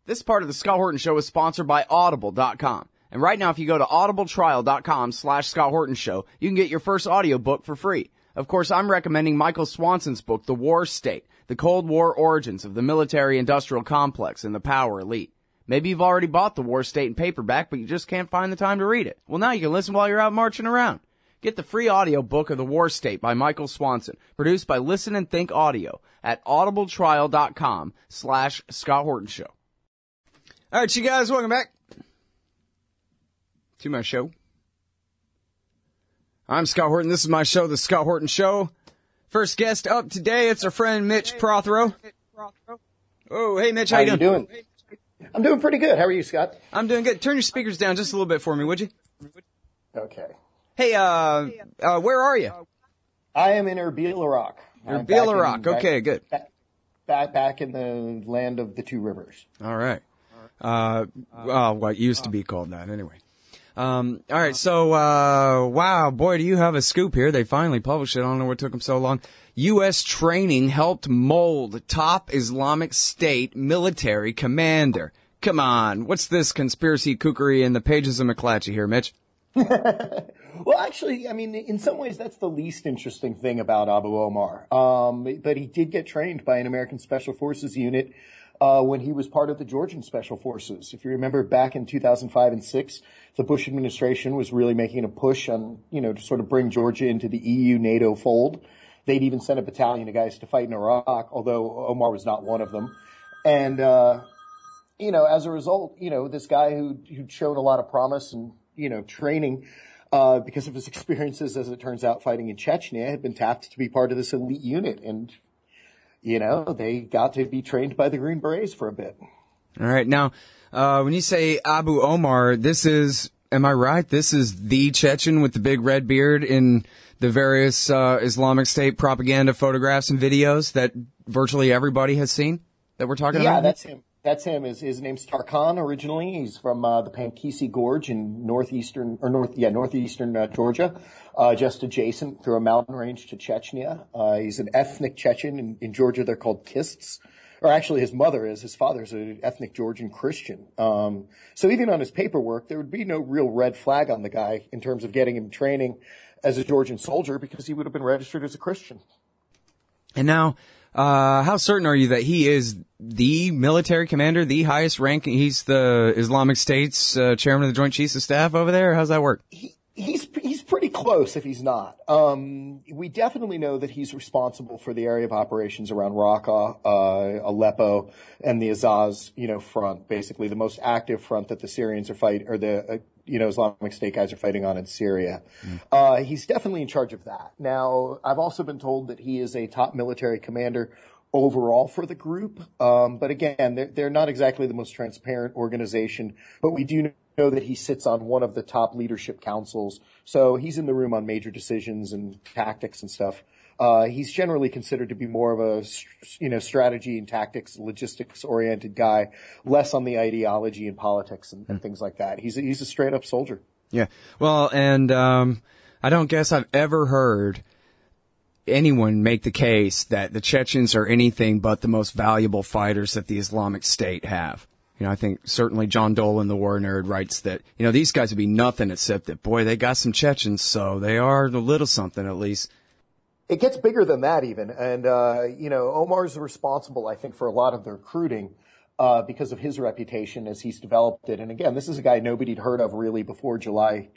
This part of the Scott Horton Show is sponsored by Audible.com. And right now, if you go to audibletrial.com/Scott Horton Show, you can get your first audiobook for free. Of course, I'm recommending Michael Swanson's book, The War State, The Cold War Origins of the Military-Industrial Complex and the Power Elite. Maybe you've already bought The War State in paperback, but you just can't find the time to read it. Well, now you can listen while you're out marching around. Get the free audiobook of The War State by Michael Swanson, produced by Listen and Think Audio at audibletrial.com/Scott Horton Show. All right, you guys, welcome back to my show. I'm Scott Horton. This is my show, The Scott Horton Show. First guest up today, it's our friend Mitch Prothero. Oh, hey, Mitch, how you doing? I'm doing pretty good. How are you, Scott? I'm doing good. Turn your speakers down just a little bit for me, would you? Okay. Hey, where are you? I am in Erbil, Iraq. Erbil, Iraq. Okay, good. Back in the land of the two rivers. All right. Well, what used to be called that, anyway. All right, so, wow, boy, do you have a scoop here. They finally published it. I don't know what took them so long. U.S. training helped mold top Islamic State military commander. Come on, what's this conspiracy kookery in the pages of McClatchy here, Mitch? Well, actually, I mean, in some ways, that's the least interesting thing about Abu Omar. But he did get trained by an American Special Forces unit when he was part of the Georgian Special Forces. If you remember back in 2005 and 6, the Bush administration was really making a push on, to sort of bring Georgia into the EU NATO fold. They'd even sent a battalion of guys to fight in Iraq, although Omar was not one of them. And, as a result, this guy who'd shown a lot of promise and, training, because of his experiences, as it turns out, fighting in Chechnya, had been tapped to be part of this elite unit. And, they got to be trained by the Green Berets for a bit. All right. Now, when you say Abu Omar, am I right? This is the Chechen with the big red beard in the various Islamic State propaganda photographs and videos that virtually everybody has seen that we're talking about? Yeah, that's him. That's him. His name's Tarkan originally. He's from the Pankisi Gorge in northeastern Georgia, just adjacent through a mountain range to Chechnya. He's an ethnic Chechen. In Georgia, they're called Kists. Or actually, his father's an ethnic Georgian Christian. So even on his paperwork, there would be no real red flag on the guy in terms of getting him training as a Georgian soldier because he would have been registered as a Christian. And now, how certain are you that he is the military commander, the highest ranking? He's the Islamic State's chairman of the Joint Chiefs of Staff over there? How's that work? He's pretty close if he's not. We definitely know that he's responsible for the area of operations around Raqqa, Aleppo, and the Azaz, front, basically the most active front that the Syrians are fighting, or the, Islamic State guys are fighting on in Syria. He's definitely in charge of that. Now, I've also been told that he is a top military commander overall for the group. But again, they're not exactly the most transparent organization, but we do know that he sits on one of the top leadership councils. So he's in the room on major decisions and tactics and stuff. He's generally considered to be more of a, strategy and tactics, logistics oriented guy, less on the ideology and politics and things like that. He's a straight up soldier. Yeah. Well, and, I don't guess I've ever heard anyone make the case that the Chechens are anything but the most valuable fighters that the Islamic State have. I think certainly John Dolan, the war nerd, writes that, these guys would be nothing except that, boy, they got some Chechens, so they are a little something at least. It gets bigger than that even. And, Omar's responsible, I think, for a lot of the recruiting, because of his reputation as he's developed it. And again, this is a guy nobody'd heard of really before July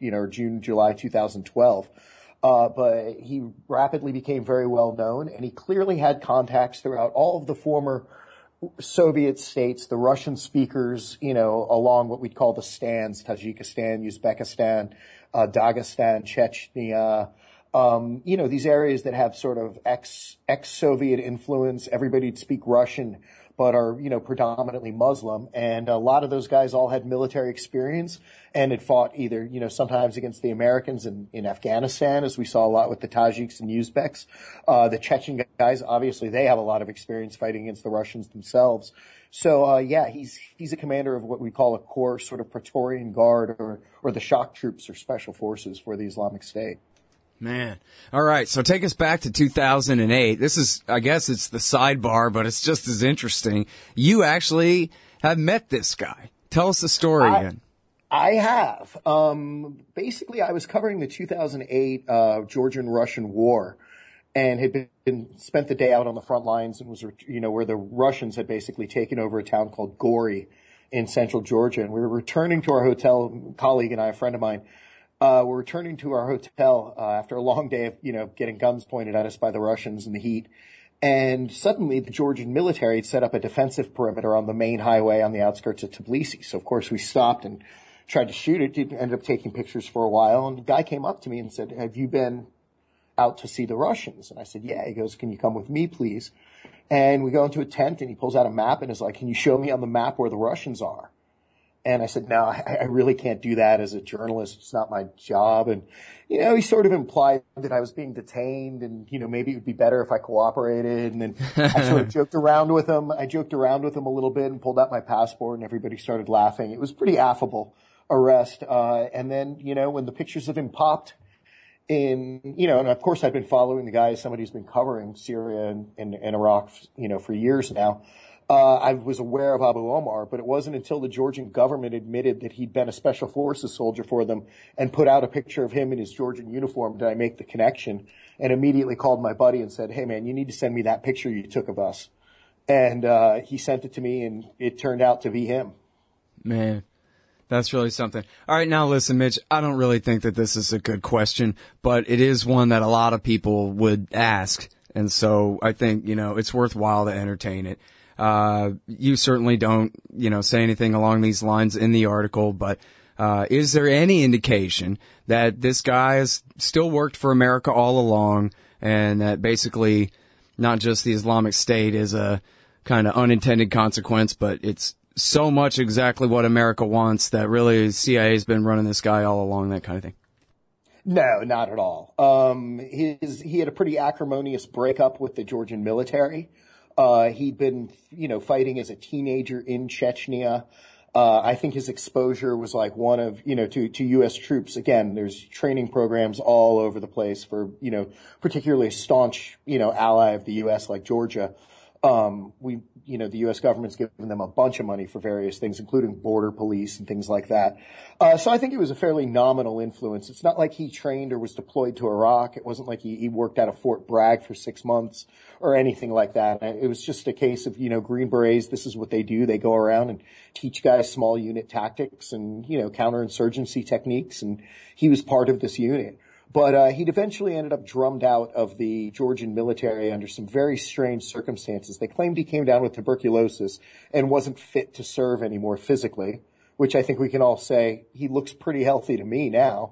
2012. But he rapidly became very well known, and he clearly had contacts throughout all of the former Soviet states, the Russian speakers, along what we'd call the stands, Tajikistan, Uzbekistan, Dagestan, Chechnya, these areas that have sort of ex-Soviet influence. Everybody'd speak Russian, but are, predominantly Muslim. And a lot of those guys all had military experience and had fought either, sometimes against the Americans in Afghanistan, as we saw a lot with the Tajiks and Uzbeks. The Chechen guys, obviously, they have a lot of experience fighting against the Russians themselves. So, he's a commander of what we call a core sort of Praetorian Guard or the shock troops or special forces for the Islamic State. Man. All right. So take us back to 2008. This is, I guess it's the sidebar, but it's just as interesting. You actually have met this guy. Tell us the story again. I have. Basically, I was covering the 2008 Georgian-Russian War, and had spent the day out on the front lines, and was, where the Russians had basically taken over a town called Gori in central Georgia. And we were returning to our hotel, colleague and I, a friend of mine, we're returning to our hotel after a long day of, getting guns pointed at us by the Russians in the heat. And suddenly the Georgian military had set up a defensive perimeter on the main highway on the outskirts of Tbilisi. So, of course, we stopped and tried to shoot it. Ended up taking pictures for a while. And the guy came up to me and said, "Have you been out to see the Russians?" And I said, "Yeah." He goes, "Can you come with me, please?" And we go into a tent, and he pulls out a map and is like, "Can you show me on the map where the Russians are?" And I said, "No, I really can't do that as a journalist. It's not my job." And, he sort of implied that I was being detained and, maybe it would be better if I cooperated. And then I sort of joked around with him. I joked around with him a little bit and pulled out my passport, and everybody started laughing. It was pretty affable arrest. And then, when the pictures of him popped in, and of course I've been following the guy as somebody who's been covering Syria and Iraq, for years now. I was aware of Abu Omar, but it wasn't until the Georgian government admitted that he'd been a special forces soldier for them and put out a picture of him in his Georgian uniform did I make the connection, and immediately called my buddy and said, "Hey man, you need to send me that picture you took of us." And he sent it to me, and it turned out to be him. Man, that's really something. All right, now listen, Mitch, I don't really think that this is a good question, but it is one that a lot of people would ask. And so I think, it's worthwhile to entertain it. You certainly don't, say anything along these lines in the article, but is there any indication that this guy has still worked for America all along, and that basically not just the Islamic State is a kind of unintended consequence, but it's so much exactly what America wants that really CIA's been running this guy all along, that kind of thing? No, not at all. He had a pretty acrimonious breakup with the Georgian military. He'd been, fighting as a teenager in Chechnya. I think his exposure was like one of, to U.S. troops. Again, there's training programs all over the place for, particularly a staunch, ally of the U.S. like Georgia. The U.S. government's given them a bunch of money for various things, including border police and things like that. So I think it was a fairly nominal influence. It's not like he trained or was deployed to Iraq. It wasn't like he worked out of Fort Bragg for 6 months or anything like that. It was just a case of, Green Berets, this is what they do. They go around and teach guys small unit tactics and, counterinsurgency techniques. And he was part of this unit. But he'd eventually ended up drummed out of the Georgian military under some very strange circumstances. They claimed he came down with tuberculosis and wasn't fit to serve anymore physically, which I think we can all say he looks pretty healthy to me now.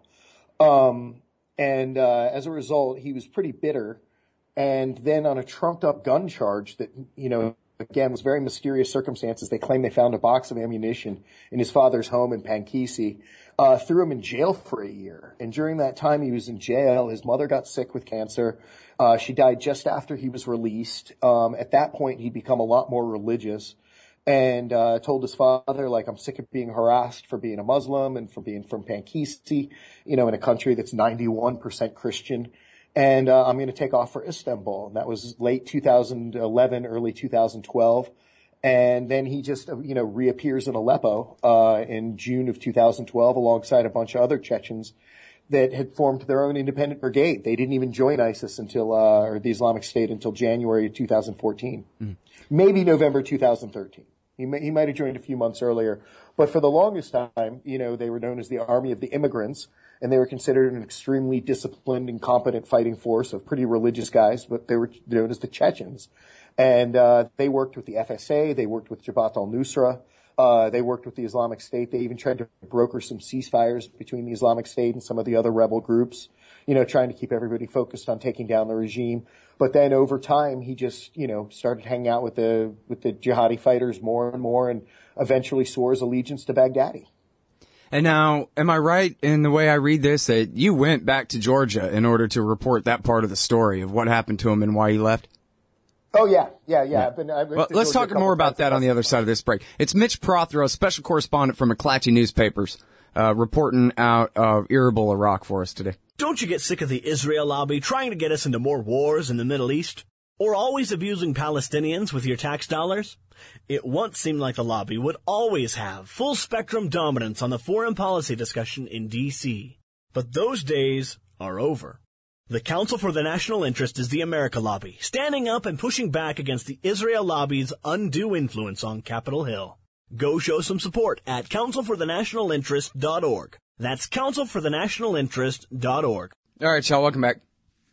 As a result, he was pretty bitter. And then on a trumped up gun charge that, again, was very mysterious circumstances. They claimed they found a box of ammunition in his father's home in Pankisi, threw him in jail for a year. And during that time he was in jail, his mother got sick with cancer. She died just after he was released. At that point, he'd become a lot more religious and told his father, like, "I'm sick of being harassed for being a Muslim and for being from Pankisi, in a country that's 91% Christian. And I'm going to take off for Istanbul." And that was late 2011, early 2012. And then he just, reappears in Aleppo in June of 2012 alongside a bunch of other Chechens that had formed their own independent brigade. They didn't even join ISIS until, or the Islamic State until January 2014. Maybe November 2013. He might have joined a few months earlier. But for the longest time, they were known as the Army of the Immigrants. And they were considered an extremely disciplined and competent fighting force of pretty religious guys, but they were known as the Chechens. And they worked with the FSA. They worked with Jabhat al-Nusra. They worked with the Islamic State. They even tried to broker some ceasefires between the Islamic State and some of the other rebel groups, trying to keep everybody focused on taking down the regime. But then over time, he just, started hanging out with the jihadi fighters more and more, and eventually swore his allegiance to Baghdadi. And now, am I right in the way I read this that you went back to Georgia in order to report that part of the story of what happened to him and why he left? Oh, yeah. Well, let's talk more about that on the other side of this break. It's Mitch Prothero, special correspondent from McClatchy Newspapers, reporting out of Erbil, Iraq for us today. Don't you get sick of the Israel lobby trying to get us into more wars in the Middle East? Or always abusing Palestinians with your tax dollars? It once seemed like the lobby would always have full-spectrum dominance on the foreign policy discussion in D.C. But those days are over. The Council for the National Interest is the America Lobby, standing up and pushing back against the Israel lobby's undue influence on Capitol Hill. Go show some support at councilforthenationalinterest.org. That's councilforthenationalinterest.org. All right, y'all, welcome back.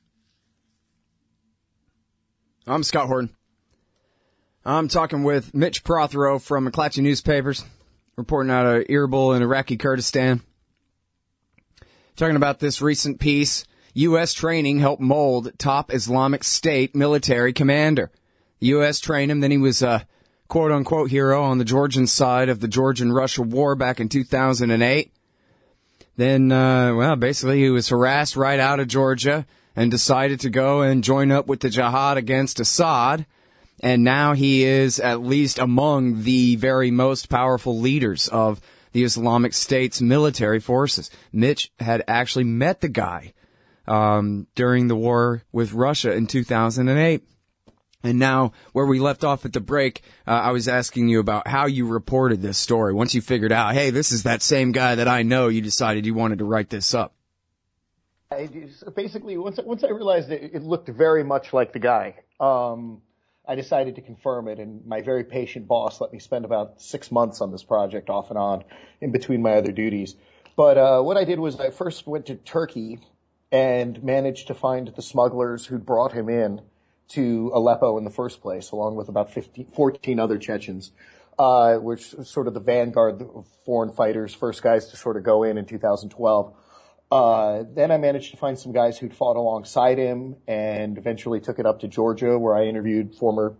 I'm Scott Horton. I'm talking with Mitch Prothero from McClatchy Newspapers, reporting out of Erbil in Iraqi Kurdistan. Talking about this recent piece, U.S. training helped mold top Islamic State military commander. The U.S. trained him, then he was a quote-unquote hero on the Georgian side of the Georgian-Russia war back in 2008. Then, basically he was harassed right out of Georgia and decided to go and join up with the jihad against Assad. And now he is at least among the very most powerful leaders of the Islamic State's military forces. Mitch had actually met the guy during the war with Russia in 2008. And now, where we left off at the break, I was asking you about how you reported this story. Once you figured out, hey, this is that same guy that I know, you decided you wanted to write this up. Basically, once I realized it looked very much like the guy, I decided to confirm it, and my very patient boss let me spend about 6 months on this project off and on in between my other duties. But what I did was I first went to Turkey and managed to find the smugglers who'd brought him in to Aleppo in the first place, along with about 14 other Chechens, which was sort of the vanguard of foreign fighters, first guys to sort of go in 2012. Then I managed to find some guys who'd fought alongside him and eventually took it up to Georgia, where I interviewed former,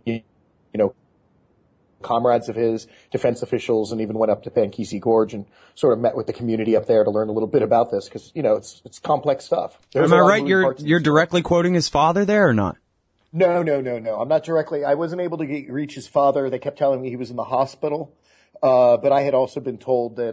comrades of his, defense officials, and even went up to Pankisi Gorge and sort of met with the community up there to learn a little bit about this, because, it's complex stuff. Am I right? You're directly quoting his father there or not? No. I'm not directly. I wasn't able to reach his father. They kept telling me he was in the hospital. But I had also been told that,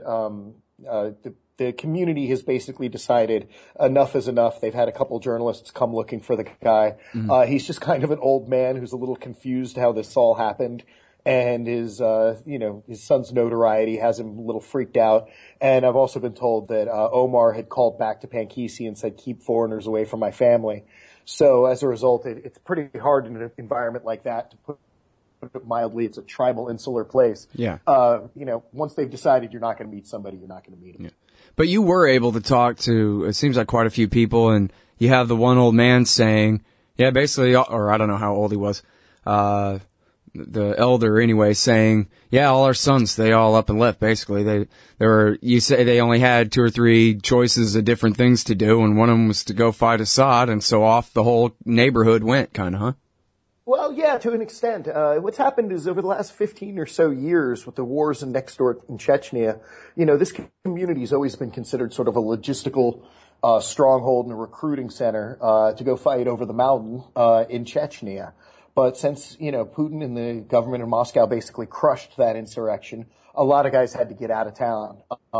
the community has basically decided enough is enough. They've had a couple journalists come looking for the guy. Mm-hmm. He's just kind of an old man who's a little confused how this all happened. And his son's notoriety has him a little freaked out. And I've also been told that, Omar had called back to Pankisi and said, keep foreigners away from my family. So as a result, it's pretty hard in an environment like that to put it mildly. It's a tribal, insular place. Yeah. Once they've decided you're not going to meet somebody, you're not going to meet them. Yeah. But you were able to talk to, it seems like quite a few people, and you have the one old man saying, yeah, basically, or I don't know how old he was, the elder anyway, saying, yeah, all our sons, they all up and left, basically. You say they only had 2 or 3 choices of different things to do, and one of them was to go fight Assad, and so off the whole neighborhood went, kind of, huh? Well, yeah, to an extent. What's happened is over the last 15 or so years with the wars next door in Chechnya, this community has always been considered sort of a logistical stronghold and a recruiting center to go fight over the mountain in Chechnya. But since, Putin and the government in Moscow basically crushed that insurrection, a lot of guys had to get out of town.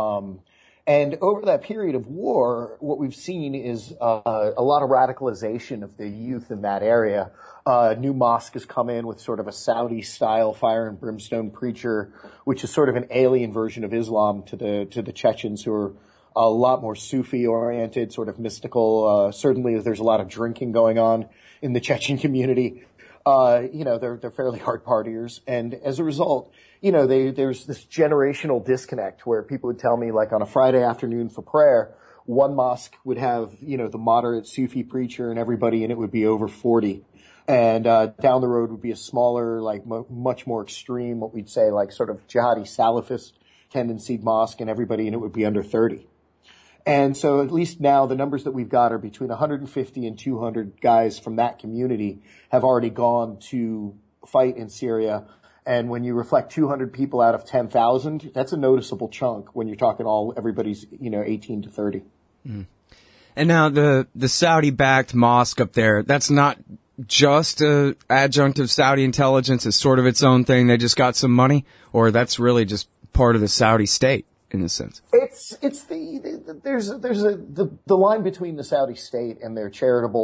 And over that period of war, what we've seen is a lot of radicalization of the youth in that area. New mosque has come in with sort of a Saudi-style fire and brimstone preacher, which is sort of an alien version of Islam to the Chechens, who are a lot more Sufi-oriented, sort of mystical. Certainly, there's a lot of drinking going on in the Chechen community. They're fairly hard partiers, and as a result, there's this generational disconnect where people would tell me, like on a Friday afternoon for prayer, one mosque would have, the moderate Sufi preacher and everybody in it would be over 40. And, down the road would be a smaller, much more extreme, what we'd say, sort of jihadi Salafist tendency mosque, and everybody in it would be under 30. And so at least now the numbers that we've got are between 150 and 200 guys from that community have already gone to fight in Syria. And when you reflect 200 people out of 10,000, that's a noticeable chunk when you're talking everybody's, 18 to 30. Mm. And now the Saudi-backed mosque up there, that's not just a adjunct of Saudi intelligence, it's sort of its own thing. They just got some money, or that's really just part of the Saudi state in a sense. There's the line between the Saudi state and their charitable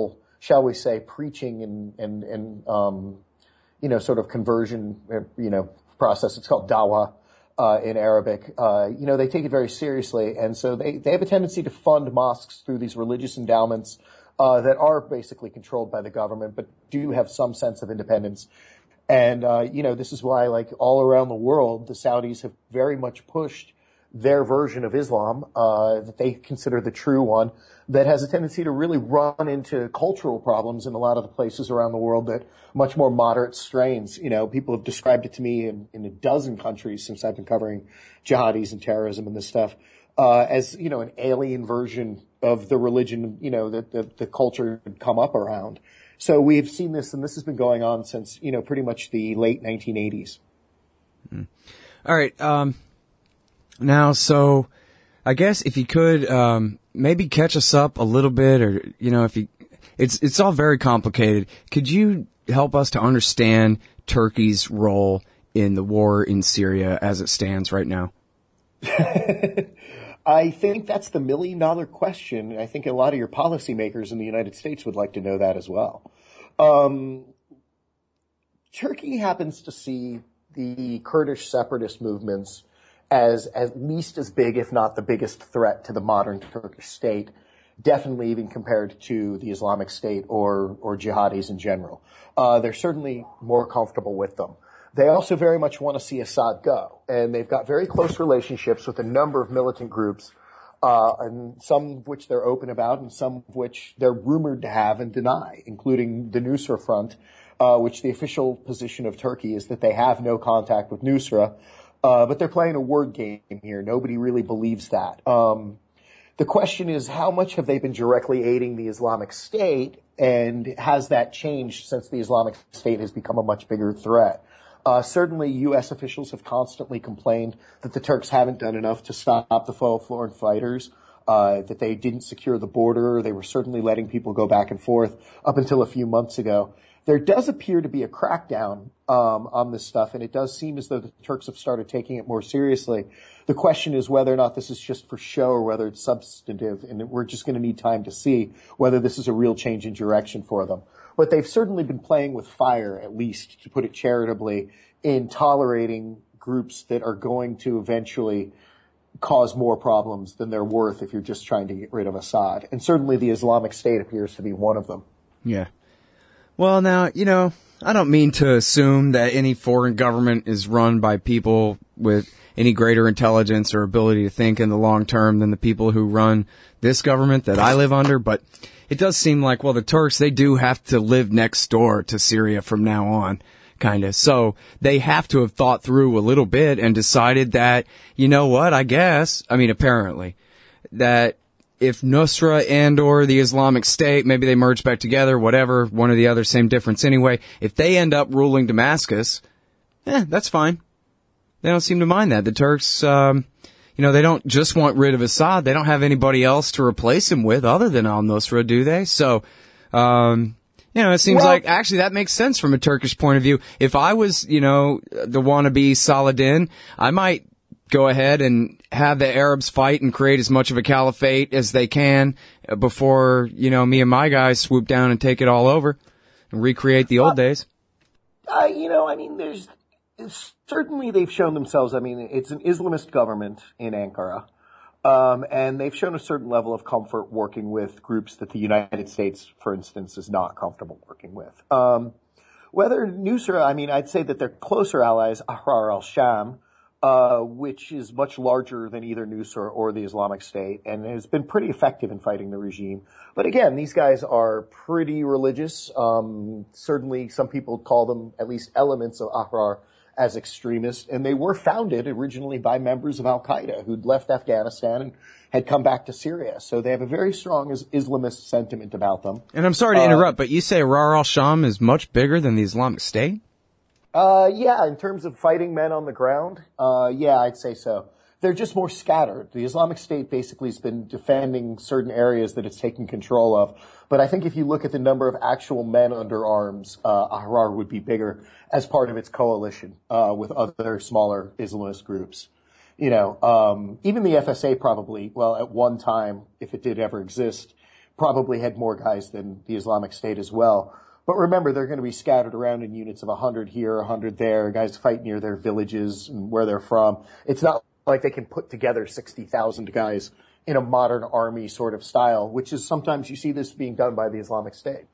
shall we say, preaching and sort of conversion, process. It's called dawah in Arabic. They take it very seriously. And so they have a tendency to fund mosques through these religious endowments that are basically controlled by the government, but do have some sense of independence. And, this is why, like, all around the world, the Saudis have very much pushed their version of Islam, that they consider the true one, that has a tendency to really run into cultural problems in a lot of the places around the world that much more moderate strains. People have described it to me in a dozen countries since I've been covering jihadis and terrorism and this stuff, as, an alien version of the religion, that the culture had come up around. So we've seen this, and this has been going on since, pretty much the late 1980s. All right. Now, so I guess if you could, maybe catch us up a little bit, or, it's all very complicated. Could you help us to understand Turkey's role in the war in Syria as it stands right now? I think that's the $1 million question. I think a lot of your policymakers in the United States would like to know that as well. Turkey happens to see the Kurdish separatist movements as at least as big, if not the biggest threat to the modern Turkish state, definitely even compared to the Islamic State or jihadis in general. They're certainly more comfortable with them. They also very much want to see Assad go, and they've got very close relationships with a number of militant groups, and some of which they're open about and some of which they're rumored to have and deny, including the Nusra Front, which the official position of Turkey is that they have no contact with Nusra, but they're playing a word game here. Nobody really believes that. The question is, how much have they been directly aiding the Islamic State, and has that changed since the Islamic State has become a much bigger threat? Certainly, U.S. officials have constantly complained that the Turks haven't done enough to stop the foe of foreign fighters, that they didn't secure the border. They were certainly letting people go back and forth up until a few months ago. There does appear to be a crackdown on this stuff, and it does seem as though the Turks have started taking it more seriously. The question is whether or not this is just for show or whether it's substantive, and we're just going to need time to see whether this is a real change in direction for them. But they've certainly been playing with fire, at least, to put it charitably, in tolerating groups that are going to eventually cause more problems than they're worth if you're just trying to get rid of Assad. And certainly the Islamic State appears to be one of them. Yeah. Well, now, I don't mean to assume that any foreign government is run by people with any greater intelligence or ability to think in the long term than the people who run this government that I live under, but it does seem like, well, the Turks, they do have to live next door to Syria from now on, kind of. So they have to have thought through a little bit and decided that, apparently, that if Nusra and or the Islamic State, maybe they merge back together, whatever, one or the other, same difference anyway, if they end up ruling Damascus, that's fine. They don't seem to mind that. The Turks, they don't just want rid of Assad. They don't have anybody else to replace him with other than al-Nusra, do they? So, it seems like actually that makes sense from a Turkish point of view. If I was, the wannabe Saladin, I might go ahead and have the Arabs fight and create as much of a caliphate as they can before, me and my guys swoop down and take it all over and recreate the old days. Certainly they've shown themselves, it's an Islamist government in Ankara, and they've shown a certain level of comfort working with groups that the United States, for instance, is not comfortable working with. Whether Nusra, I'd say that their closer allies, Ahrar al-Sham, which is much larger than either Nusra or the Islamic State, and has been pretty effective in fighting the regime. But again, these guys are pretty religious. Certainly some people call them, at least elements of Ahrar, as extremists, and they were founded originally by members of Al-Qaeda who'd left Afghanistan and had come back to Syria. So they have a very strong Islamist sentiment about them. And I'm sorry to interrupt, but you say Ahrar al-Sham is much bigger than the Islamic State? Yeah, in terms of fighting men on the ground, yeah, I'd say so. They're just more scattered. The Islamic State basically has been defending certain areas that it's taken control of. But I think if you look at the number of actual men under arms, Ahrar would be bigger as part of its coalition, with other smaller Islamist groups. Even the FSA probably, well, at one time, if it did ever exist, probably had more guys than the Islamic State as well. But remember, they're going to be scattered around in units of 100 here, 100 there. Guys fight near their villages and where they're from. It's not like they can put together 60,000 guys in a modern army sort of style, which is sometimes you see this being done by the Islamic State.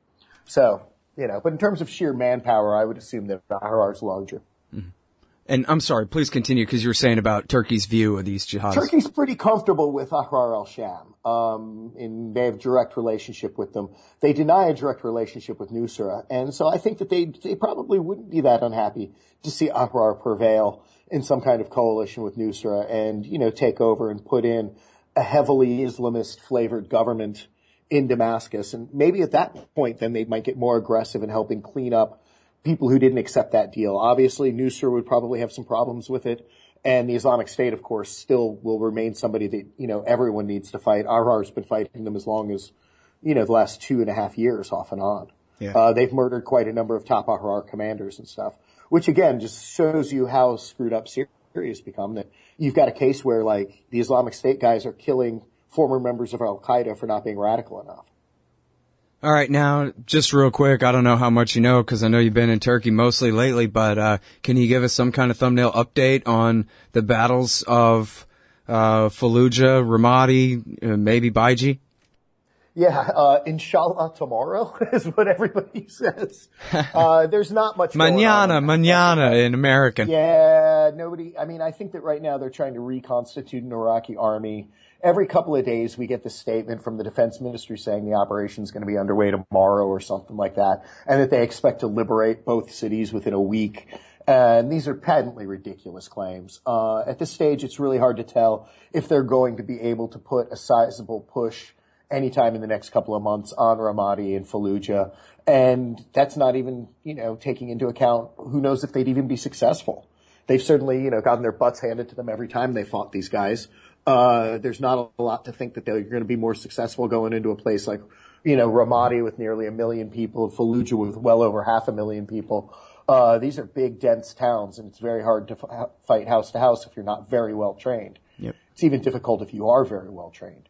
So, but in terms of sheer manpower, I would assume that Ahrar is larger. Mm-hmm. And I'm sorry, please continue, because you were saying about Turkey's view of these jihadists. Turkey's pretty comfortable with Ahrar al-Sham, and they have direct relationship with them. They deny a direct relationship with Nusra, and so I think that they probably wouldn't be that unhappy to see Ahrar prevail in some kind of coalition with Nusra and, take over and put in a heavily Islamist flavored government in Damascus. And maybe at that point, then they might get more aggressive in helping clean up people who didn't accept that deal. Obviously, Nusra would probably have some problems with it. And the Islamic State, of course, still will remain somebody that, everyone needs to fight. Ahrar's been fighting them as long as, the last 2.5 years off and on. Yeah. They've murdered quite a number of top Ahrar commanders and stuff, which again just shows you how screwed up Syria has become, that you've got a case where like the Islamic State guys are killing former members of Al-Qaeda for not being radical enough. All right, now, just real quick, I don't know how much you know, because I know you've been in Turkey mostly lately, but can you give us some kind of thumbnail update on the battles of Fallujah, Ramadi, maybe Baiji? Yeah, inshallah tomorrow is what everybody says. There's not much going on. Mañana in American. Yeah, I think that right now they're trying to reconstitute an Iraqi army. Every couple of days we get this statement from the defense ministry saying the operation is going to be underway tomorrow or something like that, and that they expect to liberate both cities within a week. And these are patently ridiculous claims. At this stage, it's really hard to tell if they're going to be able to put a sizable push anytime in the next couple of months on Ramadi and Fallujah. And that's not even, taking into account who knows if they'd even be successful. They've certainly, gotten their butts handed to them every time they fought these guys. There's not a lot to think that they're going to be more successful going into a place like, Ramadi with nearly 1 million people, Fallujah with well over 500,000 people. These are big, dense towns, and it's very hard to fight house to house if you're not very well trained. Yep. It's even difficult if you are very well trained.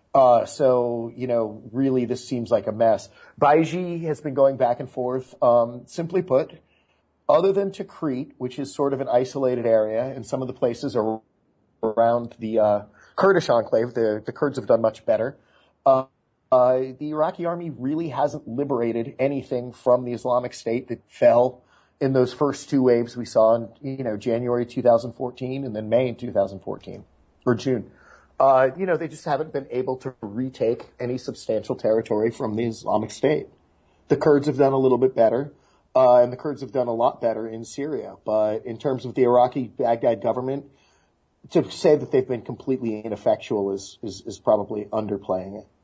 Really this seems like a mess. Baiji has been going back and forth. Simply put, other than Tikrit, which is sort of an isolated area, and some of the places around the Kurdish enclave, the Kurds have done much better. The Iraqi army really hasn't liberated anything from the Islamic State that fell in those first two waves we saw in, January 2014 and then May in 2014, or June. They just haven't been able to retake any substantial territory from the Islamic State. The Kurds have done a little bit better, and the Kurds have done a lot better in Syria. But in terms of the Iraqi Baghdad government, to say that they've been completely ineffectual is probably underplaying it.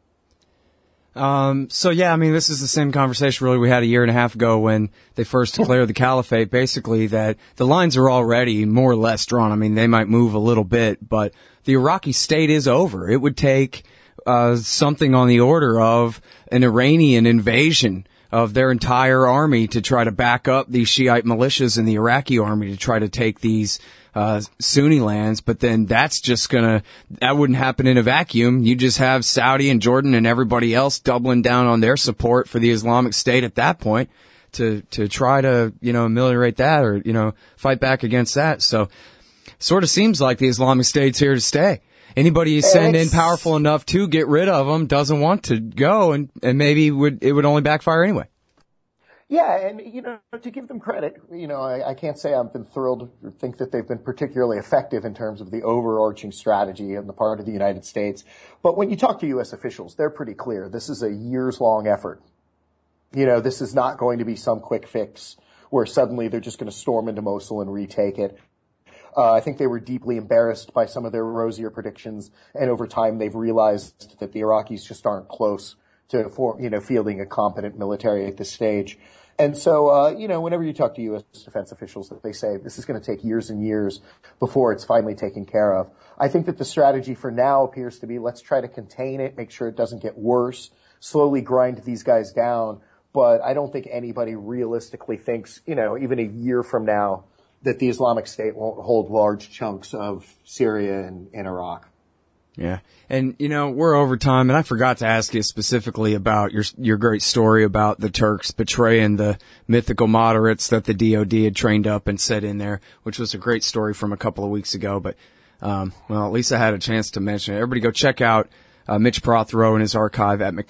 This is the same conversation really we had 1.5 years ago when they first declared the caliphate, basically that the lines are already more or less drawn. I mean, they might move a little bit, but the Iraqi state is over. It would take something on the order of an Iranian invasion of their entire army to try to back up these Shiite militias in the Iraqi army to try to take these Sunni lands, but then that wouldn't happen in a vacuum. You just have Saudi and Jordan and everybody else doubling down on their support for the Islamic State at that point to try to, ameliorate that or, fight back against that. So sort of seems like the Islamic State's here to stay. Anybody you send in powerful enough to get rid of them doesn't want to go, and maybe it would only backfire anyway. Yeah, and, to give them credit, I can't say I've been thrilled or think that they've been particularly effective in terms of the overarching strategy on the part of the United States. But when you talk to U.S. officials, they're pretty clear. This is a years-long effort. This is not going to be some quick fix where suddenly they're just going to storm into Mosul and retake it. I think they were deeply embarrassed by some of their rosier predictions, and over time they've realized that the Iraqis just aren't close to fielding a competent military at this stage. And so, whenever you talk to U.S. defense officials, they say this is going to take years and years before it's finally taken care of. I think that the strategy for now appears to be let's try to contain it, make sure it doesn't get worse, slowly grind these guys down. But I don't think anybody realistically thinks, even a year from now, that the Islamic State won't hold large chunks of Syria and Iraq. Yeah. And, we're over time, and I forgot to ask you specifically about your great story about the Turks betraying the mythical moderates that the DOD had trained up and set in there, which was a great story from a couple of weeks ago. But, at least I had a chance to mention it. Everybody go check out Mitch Prothero and his archive at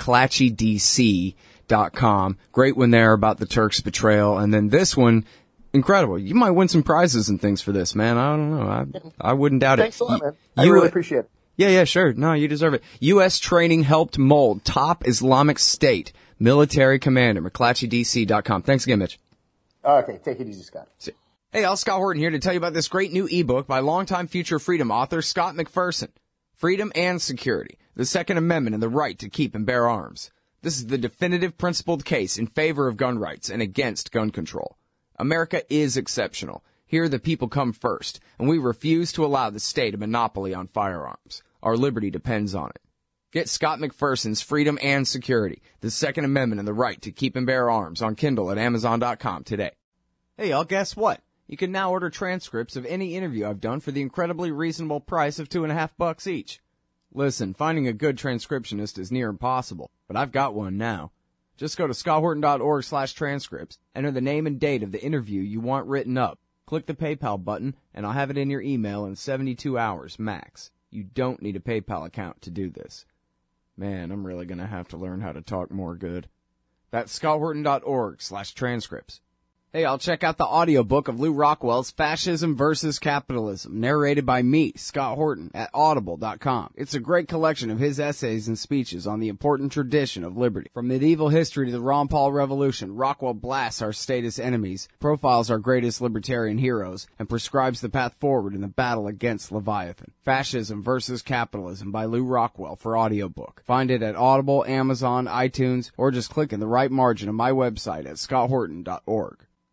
McClatchydC.com. Great one there about the Turks' betrayal. And then this one, incredible. You might win some prizes and things for this, man. I don't know. I wouldn't doubt it. Thanks a lot, man. I really appreciate it. Yeah, sure. No, you deserve it. U.S. training helped mold top Islamic State military commander, McClatchydC.com. Thanks again, Mitch. Okay, take it easy, Scott. Hey, Al, Scott Horton here to tell you about this great new ebook by longtime Future Freedom author Scott McPherson. Freedom and Security, the Second Amendment and the Right to Keep and Bear Arms. This is the definitive principled case in favor of gun rights and against gun control. America is exceptional. Here the people come first, and we refuse to allow the state a monopoly on firearms. Our liberty depends on it. Get Scott McPherson's Freedom and Security, the Second Amendment and the Right to Keep and Bear Arms on Kindle at Amazon.com today. Hey, y'all, guess what? You can now order transcripts of any interview I've done for the incredibly reasonable price of $2.50 each. Listen, finding a good transcriptionist is near impossible, but I've got one now. Just go to scotthorton.org/transcripts, enter the name and date of the interview you want written up. Click the PayPal button, and I'll have it in your email in 72 hours max. You don't need a PayPal account to do this. Man, I'm really going to have to learn how to talk more good. That's scotthorton.org/transcripts. Hey, I'll check out the audiobook of Lew Rockwell's Fascism versus Capitalism, narrated by me, Scott Horton, at audible.com. It's a great collection of his essays and speeches on the important tradition of liberty. From medieval history to the Ron Paul Revolution, Rockwell blasts our statist enemies, profiles our greatest libertarian heroes, and prescribes the path forward in the battle against Leviathan. Fascism versus Capitalism by Lew Rockwell for audiobook. Find it at Audible, Amazon, iTunes, or just click in the right margin of my website at scotthorton.org.